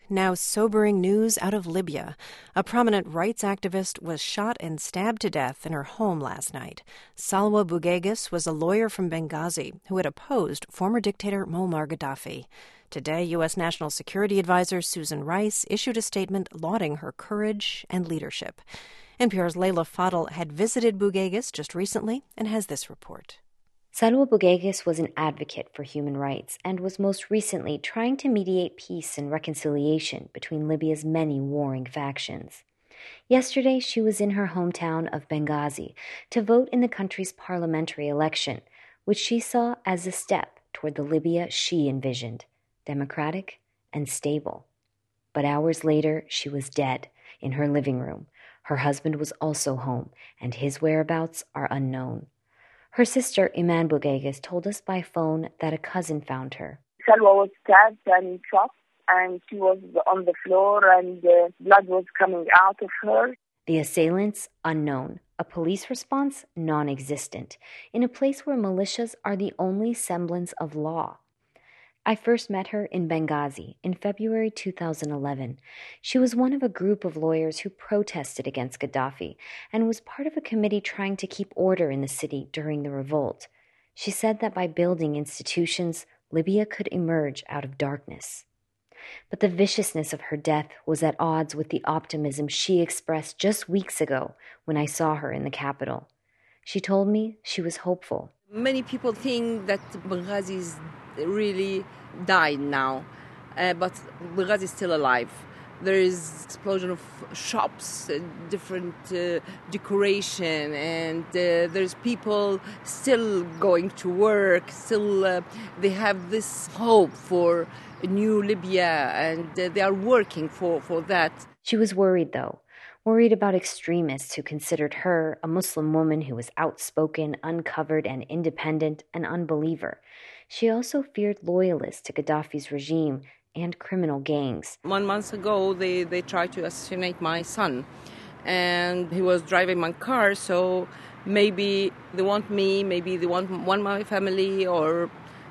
Now, sobering news out of Libya. A prominent rights activist was shot and stabbed to death in her home last night. Salwa Bugaighis was a lawyer from Benghazi who had opposed former dictator Muammar Gaddafi. Today, U.S. National Security Advisor Susan Rice issued a statement lauding her courage and leadership. NPR's Leila Fadel had visited Bugaighis just recently and has this report. Salwa Bugaighis was an advocate for human rights and was most recently trying to mediate peace and reconciliation between Libya's many warring factions. Yesterday, she was in her hometown of Benghazi to vote in the country's parliamentary election, which she saw as a step toward the Libya she envisioned, democratic and stable. But hours later, she was dead in her living room. Her husband was also home, and his whereabouts are unknown. Her sister, Iman Bugaighis, told us by phone that a cousin found her. Salwa was stabbed and shot, and she was on the floor, and blood was coming out of her. The assailants, unknown. A police response, non-existent, in a place where militias are the only semblance of law. I first met her in Benghazi in February 2011. She was one of a group of lawyers who protested against Gaddafi and was part of a committee trying to keep order in the city during the revolt. She said that by building institutions, Libya could emerge out of darkness. But the viciousness of her death was at odds with the optimism she expressed just weeks ago when I saw her in the capital. She told me she was hopeful. Many people think that Benghazi is really died now, but Benghazi is still alive. There is explosion of shops, different decoration, and there's people still going to work. Still, they have this hope for a new Libya, and they are working for that. She was worried, though. Worried about extremists who considered her, a Muslim woman who was outspoken, uncovered, and independent, an unbeliever. She also feared loyalists to Gaddafi's regime and criminal gangs. 1 month ago, they tried to assassinate my son, and he was driving my car, so maybe they want me, maybe they want my family, or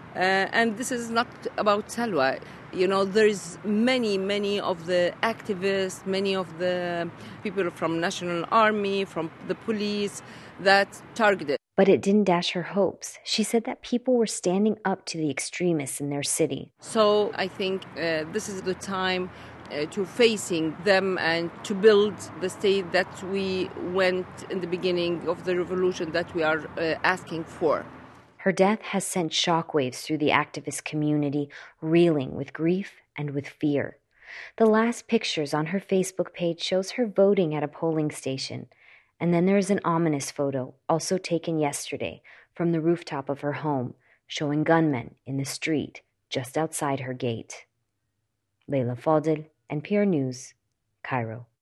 and this is not about Salwa. You know, there's many of the activists, many of the people from National Army, from the police that targeted. But it didn't dash her hopes. She said that people were standing up to the extremists in their city. So I think this is the time to facing them and to build the state that we went in the beginning of the revolution that we are asking for. Her death has sent shockwaves through the activist community, reeling with grief and with fear. The last pictures on her Facebook page shows her voting at a polling station. And then there's an ominous photo, also taken yesterday, from the rooftop of her home, showing gunmen in the street just outside her gate. Leila Fadel, NPR News, Cairo.